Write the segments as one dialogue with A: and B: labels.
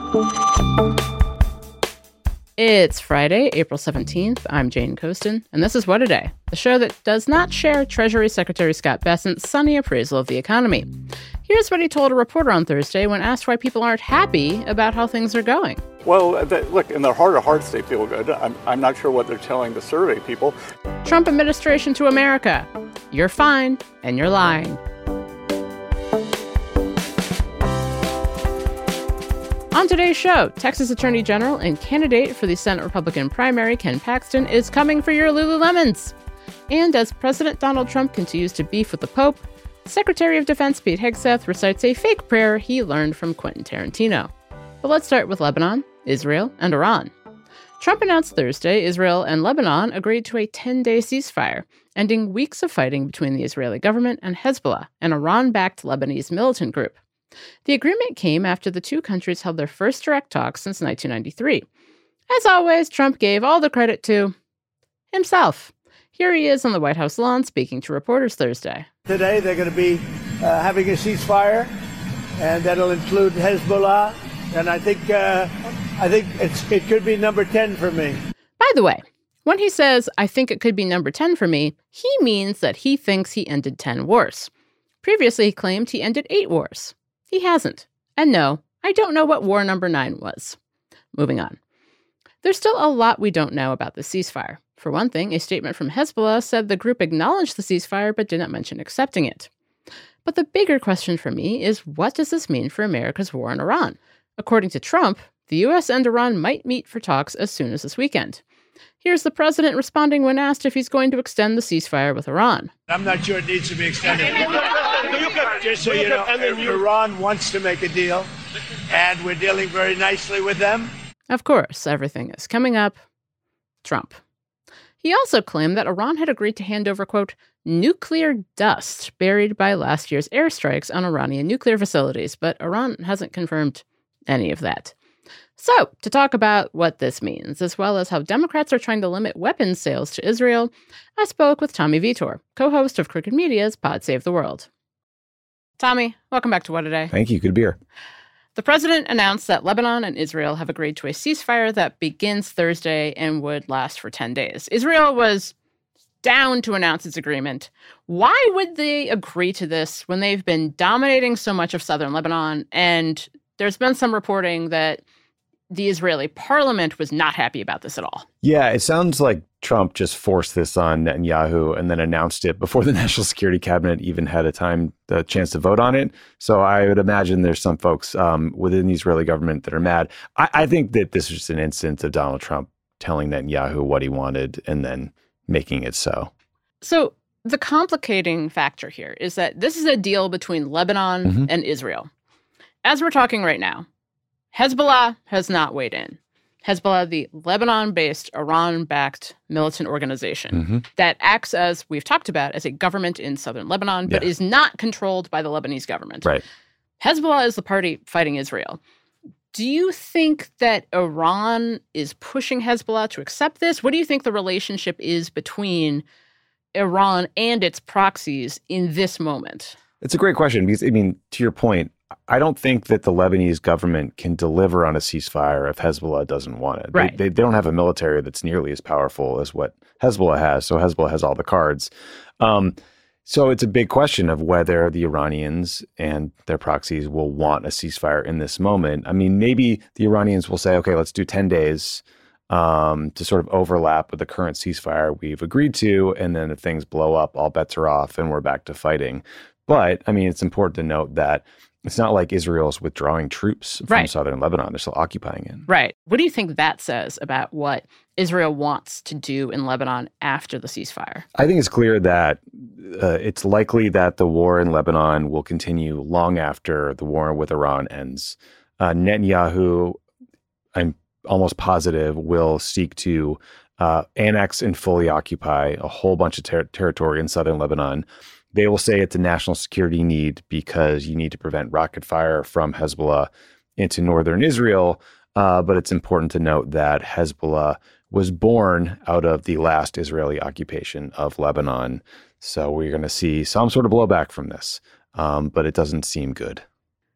A: It's Friday, April 17th. I'm Jane Coaston, and this is What a Day, the show that does not share Treasury Secretary Scott Bessent's sunny appraisal of the economy. Here's what he told a reporter on Thursday when asked why people aren't happy about how things are going.
B: Well, look, in their heart of hearts, they feel good. I'm not sure what they're telling the survey people.
A: Trump administration to America. You're fine, and you're lying. On today's show, Texas Attorney General and candidate for the Senate Republican primary, Ken Paxton, is coming for your Lululemons. And as President Donald Trump continues to beef with the Pope, Secretary of Defense Pete Hegseth recites a fake prayer he learned from Quentin Tarantino. But let's start with Lebanon, Israel, and Iran. Trump announced Thursday Israel and Lebanon agreed to a 10-day ceasefire, ending weeks of fighting between the Israeli government and Hezbollah, an Iran-backed Lebanese militant group. The agreement came after the two countries held their first direct talks since 1993. As always, Trump gave all the credit to himself. Here he is on the White House lawn speaking to reporters Thursday.
C: Today they're going to be having a ceasefire, and that'll include Hezbollah. And I think it could be number 10 for me.
A: By the way, when he says, I think it could be number 10 for me, he means that he thinks he ended 10 wars. Previously, he claimed he ended 8 wars. He hasn't. And no, I don't know what war number 9 was. Moving on. There's still a lot we don't know about the ceasefire. For one thing, a statement from Hezbollah said the group acknowledged the ceasefire but did not mention accepting it. But the bigger question for me is, what does this mean for America's war in Iran? According to Trump, the U.S. and Iran might meet for talks as soon as this weekend. Here's the president responding when asked if he's going to extend the ceasefire with Iran.
C: I'm not sure it needs to be extended. Just so you know, Iran wants to make a deal, and we're dealing very nicely with them.
A: Of course, everything is coming up. Trump. He also claimed that Iran had agreed to hand over, quote, nuclear dust buried by last year's airstrikes on Iranian nuclear facilities, but Iran hasn't confirmed any of that. So, to talk about what this means, as well as how Democrats are trying to limit weapons sales to Israel, I spoke with Tommy Vitor, co-host of Crooked Media's Pod Save the World. Tommy, welcome back to What a Day.
D: Thank you. Good to be here.
A: The president announced that Lebanon and Israel have agreed to a ceasefire that begins Thursday and would last for 10 days. Israel was down to announce its agreement. Why would they agree to this when they've been dominating so much of southern Lebanon? And there's been some reporting that the Israeli parliament was not happy about this at all.
D: Yeah, it sounds like Trump just forced this on Netanyahu and then announced it before the National Security Cabinet even had the chance to vote on it. So I would imagine there's some folks within the Israeli government that are mad. I think that this is just an instance of Donald Trump telling Netanyahu what he wanted and then making it so.
A: So the complicating factor here is that this is a deal between Lebanon and Israel. As we're talking right now, Hezbollah has not weighed in. Hezbollah, the Lebanon-based, Iran-backed militant organization that acts, as we've talked about, as a government in southern Lebanon, but is not controlled by the Lebanese government.
D: Right.
A: Hezbollah is the party fighting Israel. Do you think that Iran is pushing Hezbollah to accept this? What do you think the relationship is between Iran and its proxies in this moment?
D: It's a great question because, I mean, to your point, I don't think that the Lebanese government can deliver on a ceasefire if Hezbollah doesn't want it.
A: Right.
D: They don't have a military that's nearly as powerful as what Hezbollah has. So Hezbollah has all the cards. So it's a big question of whether the Iranians and their proxies will want a ceasefire in this moment. I mean, maybe the Iranians will say, okay, let's do 10 days to sort of overlap with the current ceasefire we've agreed to. And then if things blow up, all bets are off and we're back to fighting. But I mean, it's important to note that it's not like Israel's withdrawing troops from southern Lebanon. They're still occupying it.
A: Right. What do you think that says about what Israel wants to do in Lebanon after the ceasefire? I
D: think it's clear that it's likely that the war in Lebanon will continue long after the war with Iran ends. Netanyahu, I'm almost positive, will seek to annex and fully occupy a whole bunch of territory in southern Lebanon. They will say it's a national security need because you need to prevent rocket fire from Hezbollah into northern Israel. But it's important to note that Hezbollah was born out of the last Israeli occupation of Lebanon. So we're going to see some sort of blowback from this, but it doesn't seem good.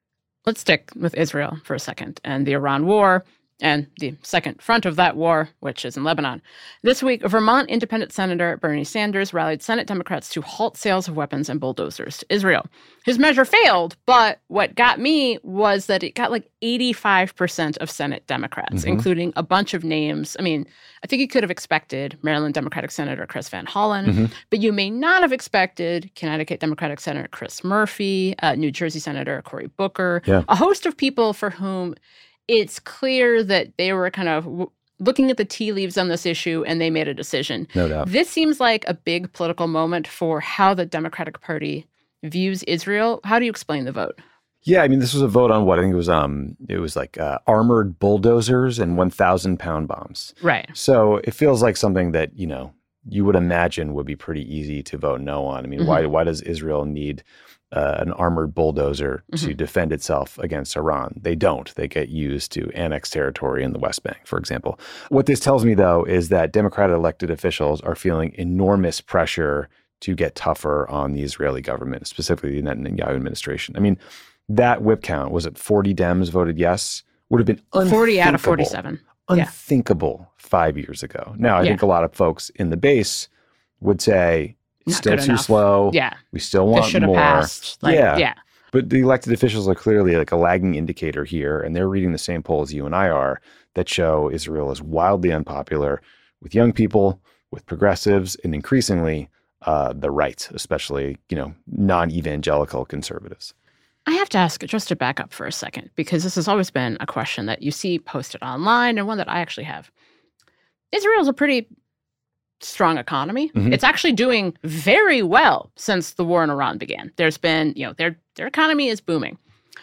A: Let's stick with Israel for a second and the Iran war and the second front of that war, which is in Lebanon. This week, Vermont Independent Senator Bernie Sanders rallied Senate Democrats to halt sales of weapons and bulldozers to Israel. His measure failed, but what got me was that it got like 85% of Senate Democrats, including a bunch of names. I mean, I think you could have expected Maryland Democratic Senator Chris Van Hollen, but you may not have expected Connecticut Democratic Senator Chris Murphy, New Jersey Senator Cory Booker, a host of people for whom it's clear that they were kind of looking at the tea leaves on this issue and they made a decision.
D: No doubt.
A: This seems like a big political moment for how the Democratic Party views Israel. How do you explain the vote?
D: Yeah, I mean, this was a vote on what I think it was like armored bulldozers and 1,000-pound bombs.
A: Right.
D: So it feels like something that, you would imagine would be pretty easy to vote no on. I mean, why does Israel need an armored bulldozer to defend itself against Iran? They don't. They get used to annex territory in the West Bank, for example. What this tells me, though, is that Democratic elected officials are feeling enormous pressure to get tougher on the Israeli government, specifically the Netanyahu administration. I mean, that whip count, was it 40 Dems voted yes? Would have been unthinkable.
A: 40 out of 47.
D: Unthinkable 5 years ago. Now, I think a lot of folks in the base would say, it's still too slow.
A: Yeah.
D: We still want
A: should have
D: more.
A: Passed. Yeah.
D: But the elected officials are clearly like a lagging indicator here, and they're reading the same polls you and I are that show Israel is wildly unpopular with young people, with progressives, and increasingly the right, especially, non-evangelical conservatives.
A: I have to ask, just to back up for a second, because this has always been a question that you see posted online and one that I actually have. Israel's a pretty strong economy. It's actually doing very well since the war in Iran began. There's been, their economy is booming.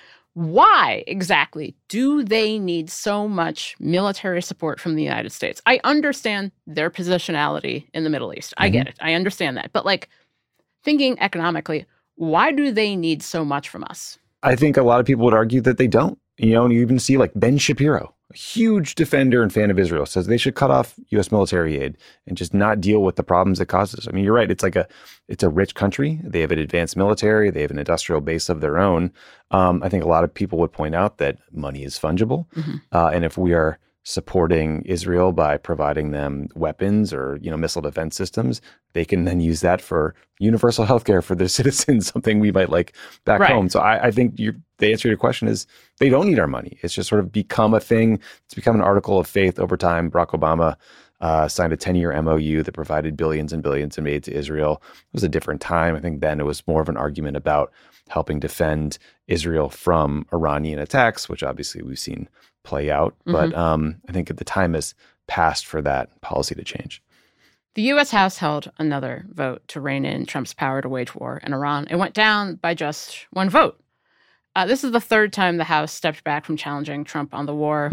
A: Why exactly do they need so much military support from the United States? I understand their positionality in the Middle East. I get it. I understand that. But thinking economically, why do they need so much from us?
D: I think a lot of people would argue that they don't. And you even see Ben Shapiro, a huge defender and fan of Israel, says they should cut off U.S. military aid and just not deal with the problems it causes. I mean, you're right. It's a rich country. They have an advanced military. They have an industrial base of their own. I think a lot of people would point out that money is fungible. And if we are supporting Israel by providing them weapons or, missile defense systems, they can then use that for universal health care for their citizens, something we might like back home. So I think the answer to your question is they don't need our money. It's just sort of become a thing. It's become an article of faith over time. Barack Obama signed a 10-year MOU that provided billions and billions in aid to Israel. It was a different time. I think then it was more of an argument about helping defend Israel from Iranian attacks, which obviously we've seen play out. But I think the time has passed for that policy to change.
A: The U.S. House held another vote to rein in Trump's power to wage war in Iran. It went down by just one vote. This is the third time the House stepped back from challenging Trump on the war.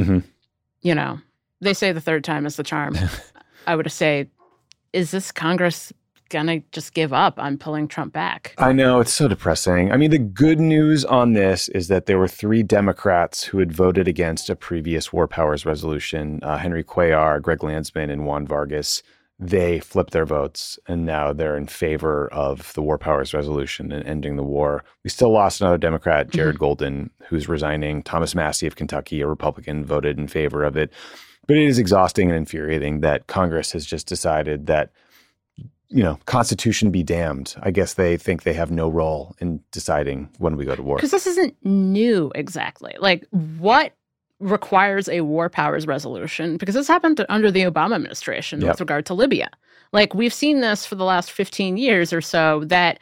A: They say the third time is the charm. I would say, is this Congress going to just give up on pulling Trump back?
D: I know, it's so depressing. I mean, the good news on this is that there were 3 Democrats who had voted against a previous war powers resolution, Henry Cuellar, Greg Landsman, and Juan Vargas. They flipped their votes, and now they're in favor of the war powers resolution and ending the war. We still lost another Democrat, Jared Golden, who's resigning. Thomas Massie of Kentucky, a Republican, voted in favor of it. But it is exhausting and infuriating that Congress has just decided that, Constitution be damned. I guess they think they have no role in deciding when we go to war.
A: Because this isn't new exactly. What requires a war powers resolution? Because this happened under the Obama administration with regard to Libya. We've seen this for the last 15 years or so, that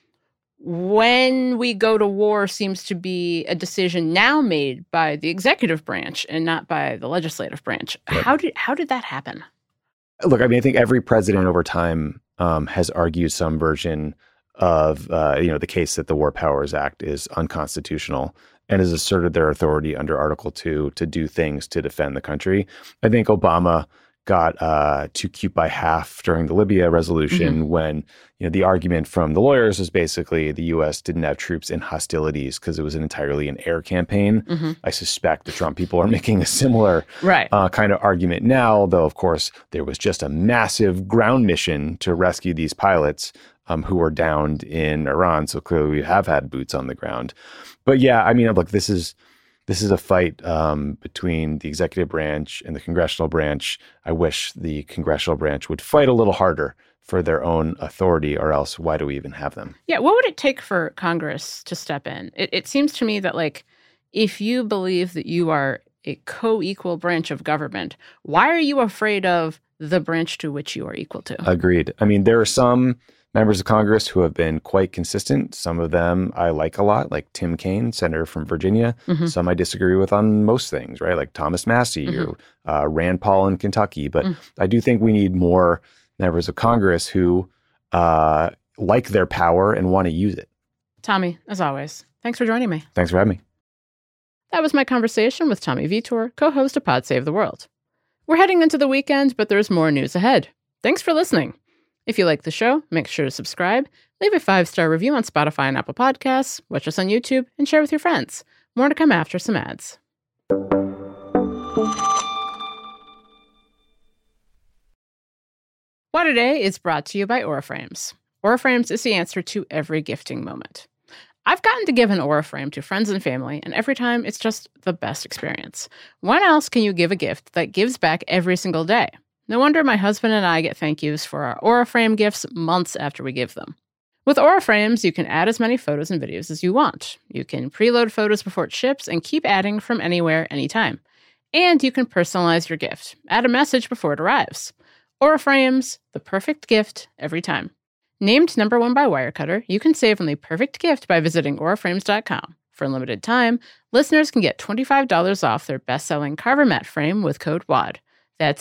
A: when we go to war seems to be a decision now made by the executive branch and not by the legislative branch. Right. How did that happen?
D: Look, I mean, I think every president over time has argued some version of, the case that the War Powers Act is unconstitutional and has asserted their authority under Article 2 to do things to defend the country. I think Obama got too cute by half during the Libya resolution when, the argument from the lawyers was basically the U.S. didn't have troops in hostilities because it was entirely an air campaign. I suspect the Trump people are making a similar kind of argument now, though, of course, there was just a massive ground mission to rescue these pilots who were downed in Iran. So clearly we have had boots on the ground. But yeah, I mean, look, this is this is a fight between the executive branch and the congressional branch. I wish the congressional branch would fight a little harder for their own authority, or else why do we even have them?
A: Yeah, what would it take for Congress to step in? It seems to me that, like, if you believe that you are a co-equal branch of government, why are you afraid of the branch to which you are equal to?
D: Agreed. I mean, there are some members of Congress who have been quite consistent. Some of them I like a lot, like Tim Kaine, senator from Virginia.
A: Mm-hmm.
D: Some I disagree with on most things, right? Like Thomas Massie or Rand Paul in Kentucky. But I do think we need more members of Congress who like their power and want to use it.
A: Tommy, as always, thanks for joining me.
D: Thanks for having me.
A: That was my conversation with Tommy Vitor, co-host of Pod Save the World. We're heading into the weekend, but there's more news ahead. Thanks for listening. If you like the show, make sure to subscribe, leave a 5-star review on Spotify and Apple Podcasts, watch us on YouTube, and share with your friends. More to come after some ads. What Today is brought to you by Auraframes. Auraframes is the answer to every gifting moment. I've gotten to give an Auraframe to friends and family, and every time it's just the best experience. When else can you give a gift that gives back every single day? No wonder my husband and I get thank yous for our Auraframe gifts months after we give them. With Auraframes, you can add as many photos and videos as you want. You can preload photos before it ships and keep adding from anywhere, anytime. And you can personalize your gift. Add a message before it arrives. Auraframes, the perfect gift every time. Named #1 by Wirecutter, you can save on the perfect gift by visiting auraframes.com. For a limited time, listeners can get $25 off their best-selling Carver Mat frame with code WAD. That's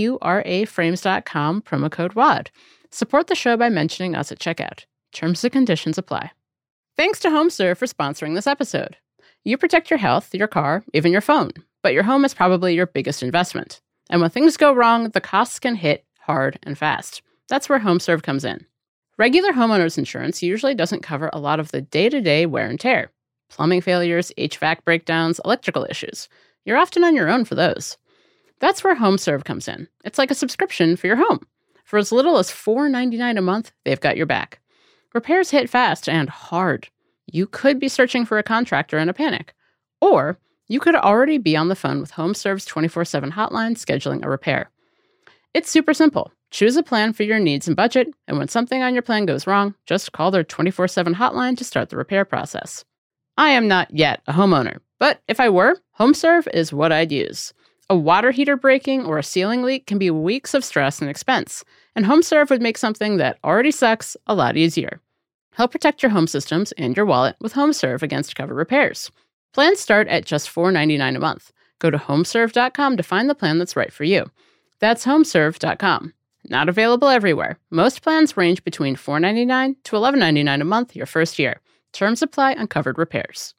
A: AURAFrames.com, promo code WAD. Support the show by mentioning us at checkout. Terms and conditions apply. Thanks to HomeServe for sponsoring this episode. You protect your health, your car, even your phone, but your home is probably your biggest investment. And when things go wrong, the costs can hit hard and fast. That's where HomeServe comes in. Regular homeowners insurance usually doesn't cover a lot of the day-to-day wear and tear. Plumbing failures, HVAC breakdowns, electrical issues. You're often on your own for those. That's where HomeServe comes in. It's like a subscription for your home. For as little as $4.99 a month, they've got your back. Repairs hit fast and hard. You could be searching for a contractor in a panic. Or you could already be on the phone with HomeServe's 24/7 hotline scheduling a repair. It's super simple. Choose a plan for your needs and budget, and when something on your plan goes wrong, just call their 24/7 hotline to start the repair process. I am not yet a homeowner, but if I were, HomeServe is what I'd use. A water heater breaking or a ceiling leak can be weeks of stress and expense, and HomeServe would make something that already sucks a lot easier. Help protect your home systems and your wallet with HomeServe against cover repairs. Plans start at just $4.99 a month. Go to homeserve.com to find the plan that's right for you. That's homeserve.com. Not available everywhere. Most plans range between $4.99 to $11.99 a month your first year. Terms apply on covered repairs.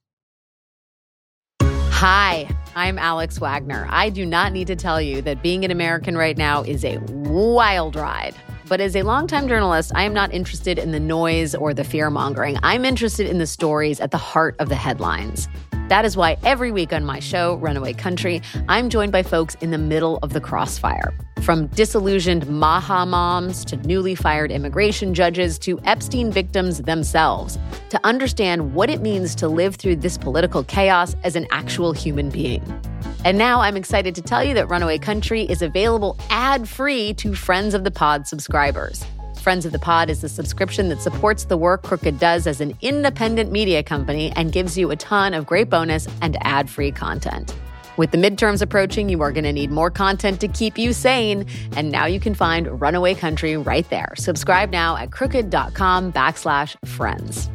E: Hi, I'm Alex Wagner. I do not need to tell you that being an American right now is a wild ride. But as a longtime journalist, I am not interested in the noise or the fear-mongering. I'm interested in the stories at the heart of the headlines. That is why every week on my show, Runaway Country, I'm joined by folks in the middle of the crossfire. From disillusioned Maha moms to newly fired immigration judges to Epstein victims themselves, to understand what it means to live through this political chaos as an actual human being. And now I'm excited to tell you that Runaway Country is available ad-free to Friends of the Pod subscribers. Friends of the Pod is the subscription that supports the work Crooked does as an independent media company and gives you a ton of great bonus and ad-free content. With the midterms approaching, you are going to need more content to keep you sane. And now you can find Runaway Country right there. Subscribe now at crooked.com/friends.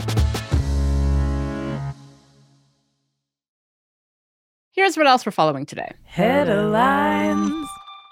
A: Here's what else we're following today.
F: Headlines.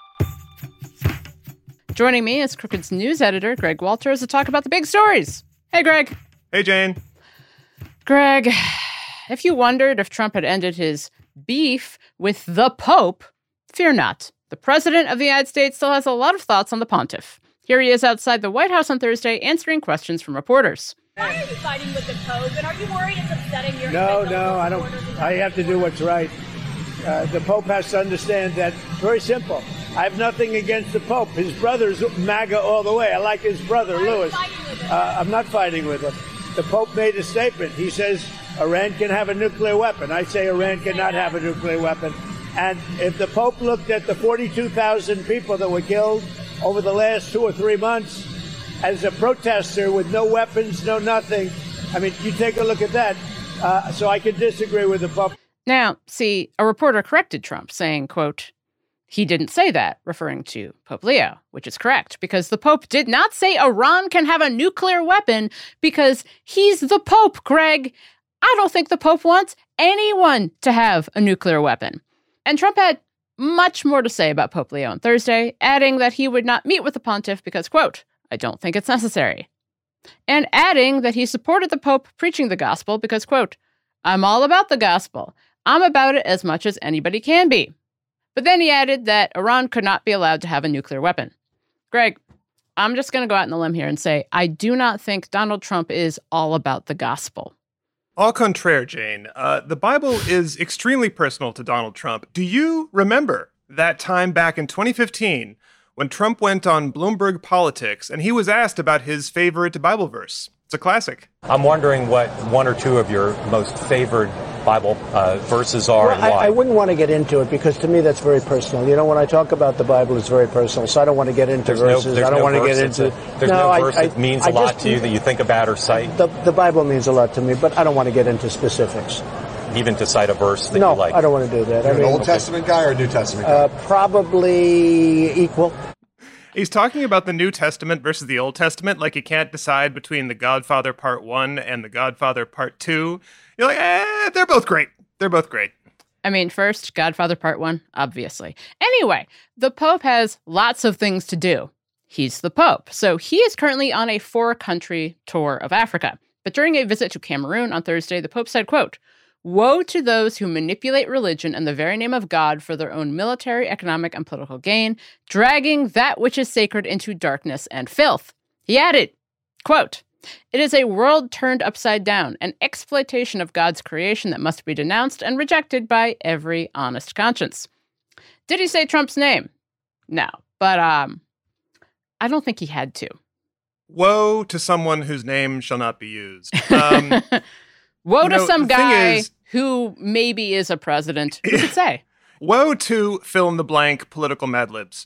A: Joining me is Crooked's news editor, Greg Walters, to talk about the big stories. Hey, Greg.
G: Hey, Jane.
A: Greg, if you wondered if Trump had ended his beef with the Pope, fear not. The President of the United States still has a lot of thoughts on the pontiff. Here he is outside the White House on Thursday answering questions from reporters.
F: Why are you fighting with the Pope? And are you worried it's upsetting your
C: No, I don't. I have to do what's right. The Pope has to understand that. Very simple. I have nothing against the Pope. His brother's MAGA all the way. I like his brother, Louis. I'm not fighting with him. The Pope made a statement. He says Iran can have a nuclear weapon. I say Iran cannot have a nuclear weapon. And if the Pope looked at the 42,000 people that were killed over the last 2 or 3 months as a protester with no weapons, no nothing, I mean, you take a look at that. So I can disagree with the Pope.
A: Now, see, a reporter corrected Trump, saying, quote, he didn't say that, referring to Pope Leo, which is correct, because the Pope did not say Iran can have a nuclear weapon because he's the Pope, Greg. I don't think the Pope wants anyone to have a nuclear weapon. And Trump had much more to say about Pope Leo on Thursday, adding that he would not meet with the pontiff because, quote, I don't think it's necessary. And adding that he supported the Pope preaching the gospel because, quote, I'm all about the gospel. I'm about it as much as anybody can be. But then he added that Iran could not be allowed to have a nuclear weapon. Greg, I'm just going to go out on a limb here and say I do not think Donald Trump is all about the gospel.
G: Au contraire, Jane. The Bible is extremely personal to Donald Trump. Do you remember that time back in 2015 when Trump went on Bloomberg Politics and he was asked about his favorite Bible verse? It's a classic.
H: I'm wondering what one or two of your most favored Bible verses are and why.
I: I wouldn't want to get into it because to me that's very personal. You know, when I talk about the Bible, it's very personal, so I don't want to get into verses. I don't want to get into...
H: There's no verse that means a lot to you that you think about or cite?
I: The Bible means a lot to me, but I don't want to get into specifics.
H: Even to cite a verse that you like?
I: No, I don't want to do that.
J: You're an Old Testament guy or a New Testament guy?
I: Probably equal.
G: He's talking about the New Testament versus the Old Testament, like you can't decide between The Godfather Part 1 and The Godfather Part 2. You're like, they're both great. They're both great.
A: I mean, first, Godfather Part 1, obviously. Anyway, the Pope has lots of things to do. He's the Pope. So he is currently on a 4-country tour of Africa. But during a visit to Cameroon on Thursday, the Pope said, quote, woe to those who manipulate religion and the very name of God for their own military, economic, and political gain, dragging that which is sacred into darkness and filth. He added, quote, it is a world turned upside down, an exploitation of God's creation that must be denounced and rejected by every honest conscience. Did he say Trump's name? No, but I don't think he had to.
G: Woe to someone whose name shall not be used.
A: Woe to some guy who maybe is a president. Who could say?
G: Woe to fill-in-the-blank political Mad Libs.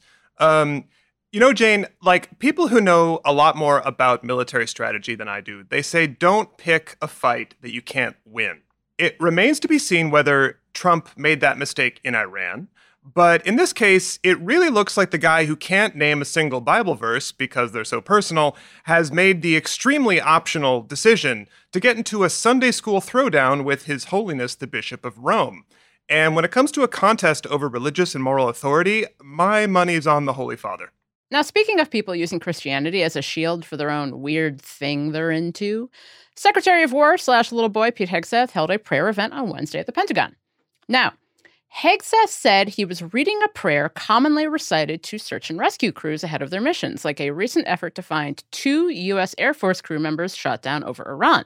G: You know, Jane, like, people who know a lot more about military strategy than I do, they say don't pick a fight that you can't win. It remains to be seen whether Trump made that mistake in Iran. But in this case, it really looks like the guy who can't name a single Bible verse because they're so personal has made the extremely optional decision to get into a Sunday school throwdown with His Holiness the Bishop of Rome. And when it comes to a contest over religious and moral authority, my money's on the Holy Father.
A: Now, speaking of people using Christianity as a shield for their own weird thing they're into, Secretary of War / little boy Pete Hegseth held a prayer event on Wednesday at the Pentagon. Now, Hegseth said he was reading a prayer commonly recited to search and rescue crews ahead of their missions, like a recent effort to find 2 U.S. Air Force crew members shot down over Iran.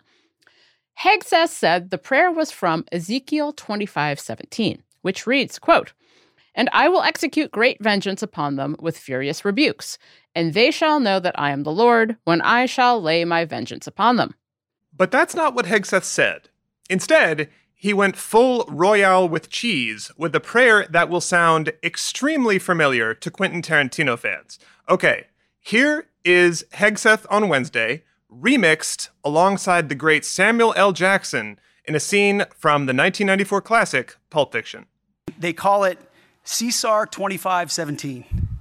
A: Hegseth said the prayer was from Ezekiel 25:17, which reads, quote, and I will execute great vengeance upon them with furious rebukes, and they shall know that I am the Lord when I shall lay my vengeance upon them.
G: But that's not what Hegseth said. Instead, he went full Royale with cheese with a prayer that will sound extremely familiar to Quentin Tarantino fans. Okay, here is Hegseth on Wednesday, remixed alongside the great Samuel L. Jackson in a scene from the 1994 classic Pulp Fiction.
K: They call it Caesar 25:17,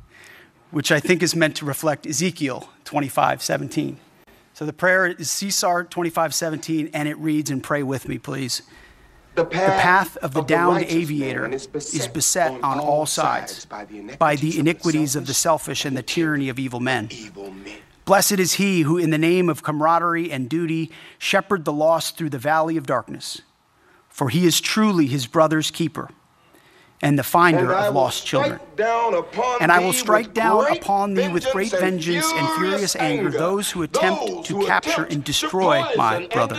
K: which I think is meant to reflect Ezekiel 25:17. So the prayer is Caesar 25:17, and it reads, and pray with me, please. The path of the downed aviator is beset on all sides by the iniquities of the selfish and the tyranny of evil men. Blessed is he who, in the name of camaraderie and duty, shepherd the lost through the valley of darkness, for he is truly his brother's keeper and the finder of lost children. And I will strike down upon thee with great vengeance and furious anger those who attempt to capture and destroy my brother.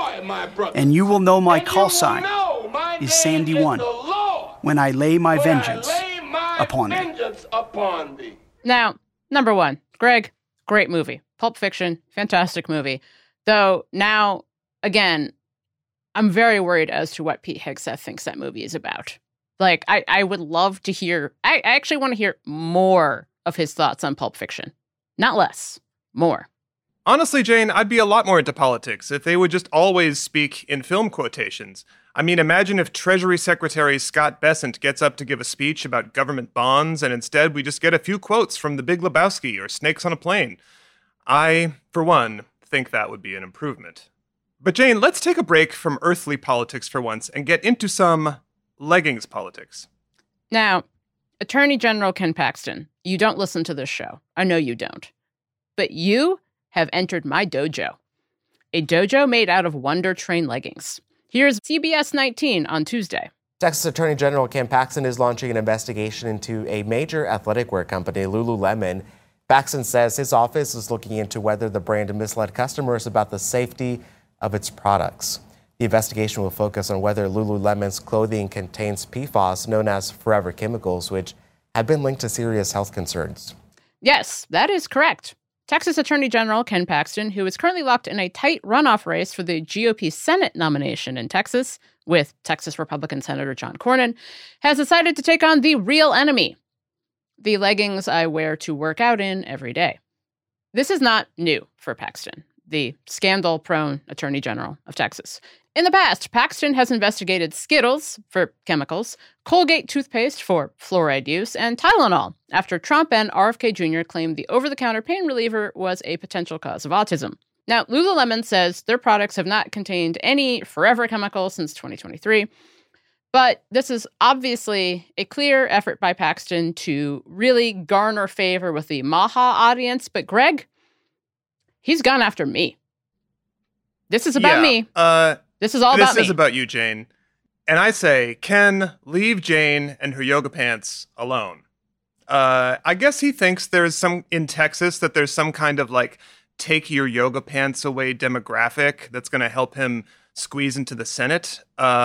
K: And you will know my call sign is Sandy 1 when I lay my vengeance upon thee.
A: Now, number one, Greg, great movie. Pulp Fiction, fantastic movie. Though now, again, I'm very worried as to what Pete Hegseth thinks that movie is about. Like, I would love to hear, I actually want to hear more of his thoughts on Pulp Fiction. Not less, more.
G: Honestly, Jane, I'd be a lot more into politics if they would just always speak in film quotations. I mean, imagine if Treasury Secretary Scott Bessent gets up to give a speech about government bonds, and instead we just get a few quotes from The Big Lebowski or Snakes on a Plane. I, for one, think that would be an improvement. But Jane, let's take a break from earthly politics for once and get into some leggings politics.
A: Now, Attorney General Ken Paxton, you don't listen to this show. I know you don't. But you have entered my dojo. A dojo made out of Wonder Train leggings. Here's CBS 19 on Tuesday.
L: Texas Attorney General Ken Paxton is launching an investigation into a major athletic wear company, Lululemon. Paxton says his office is looking into whether the brand misled customers about the safety of its products. The investigation will focus on whether Lululemon's clothing contains PFAS, known as forever chemicals, which have been linked to serious health concerns.
A: Yes, that is correct. Texas Attorney General Ken Paxton, who is currently locked in a tight runoff race for the GOP Senate nomination in Texas with Texas Republican Senator John Cornyn, has decided to take on the real enemy, the leggings I wear to work out in every day. This is not new for Paxton, the scandal-prone Attorney General of Texas. In the past, Paxton has investigated Skittles for chemicals, Colgate toothpaste for fluoride use, and Tylenol after Trump and RFK Jr. claimed the over-the-counter pain reliever was a potential cause of autism. Now, Lululemon says their products have not contained any forever chemicals since 2023, but this is obviously a clear effort by Paxton to really garner favor with the Maha audience. But Greg, he's gone after me. This is about me. This is all about me.
G: This is about you, Jane. And I say, Ken, leave Jane and her yoga pants alone. I guess he thinks in Texas that there's some kind of like take your yoga pants away demographic that's going to help him squeeze into the Senate.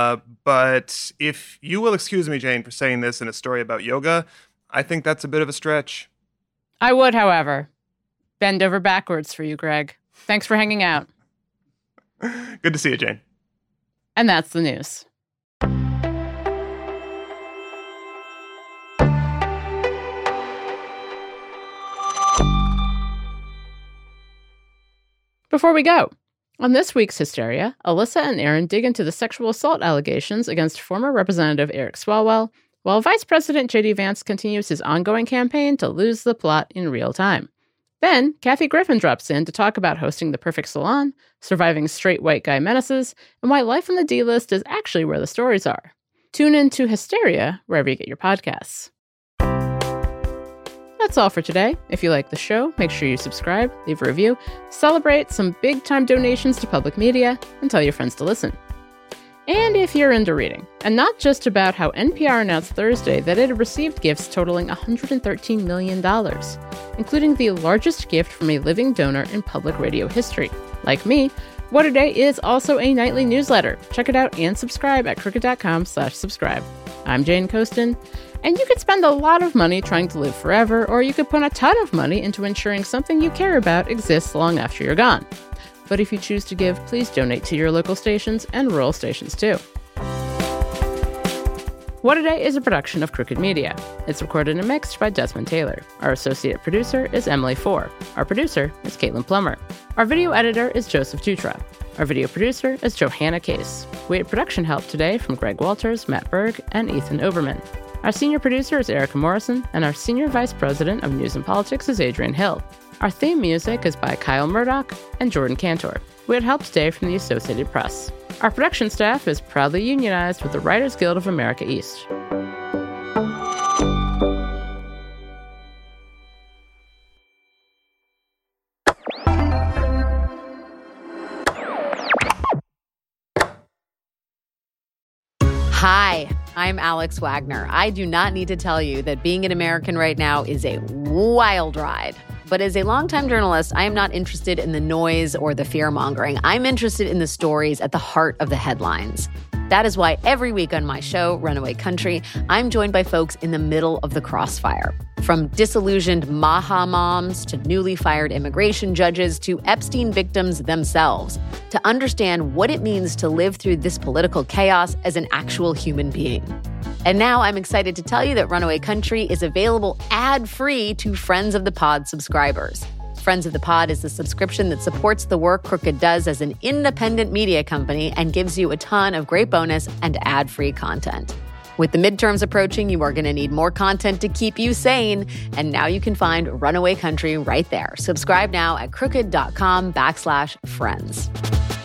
G: But if you will excuse me, Jane, for saying this in a story about yoga, I think that's a bit of a stretch.
A: I would, however, bend over backwards for you, Greg. Thanks for hanging out.
G: Good to see you, Jane.
A: And that's the news. Before we go, on this week's Hysteria, Alyssa and Aaron dig into the sexual assault allegations against former Representative Eric Swalwell, while Vice President J.D. Vance continues his ongoing campaign to lose the plot in real time. Then, Kathy Griffin drops in to talk about hosting The Perfect Salon, surviving straight white guy menaces, and why life on the D-list is actually where the stories are. Tune in to Hysteria wherever you get your podcasts. That's all for today. If you like the show, make sure you subscribe, leave a review, celebrate some big-time donations to public media, and tell your friends to listen. And if you're into reading, and not just about how NPR announced Thursday that it had received gifts totaling $113 million, including the largest gift from a living donor in public radio history. Like me, What A Day is also a nightly newsletter. Check it out and subscribe at crooked.com/subscribe. I'm Jane Coaston, and you could spend a lot of money trying to live forever, or you could put a ton of money into ensuring something you care about exists long after you're gone. But if you choose to give, please donate to your local stations and rural stations too. What A Day is a production of Crooked Media. It's recorded and mixed by Desmond Taylor. Our associate producer is Emily Four. Our producer is Caitlin Plummer. Our video editor is Joseph Dutra. Our video producer is Johanna Case. We had production help today from Greg Walters, Matt Berg, and Ethan Overman. Our senior producer is Erica Morrison, and our senior vice president of news and politics is Adrian Hill. Our theme music is by Kyle Murdoch and Jordan Cantor. We had help today from the Associated Press. Our production staff is proudly unionized with the Writers Guild of America East.
E: Hi, I'm Alex Wagner. I do not need to tell you that being an American right now is a wild ride. But as a longtime journalist, I am not interested in the noise or the fear-mongering. I'm interested in the stories at the heart of the headlines. That is why every week on my show, Runaway Country, I'm joined by folks in the middle of the crossfire. From disillusioned Maha moms to newly fired immigration judges to Epstein victims themselves, to understand what it means to live through this political chaos as an actual human being. And now I'm excited to tell you that Runaway Country is available ad-free to Friends of the Pod subscribers. Friends of the Pod is the subscription that supports the work Crooked does as an independent media company and gives you a ton of great bonus and ad-free content. With the midterms approaching, you are going to need more content to keep you sane. And now you can find Runaway Country right there. Subscribe now at crooked.com/friends.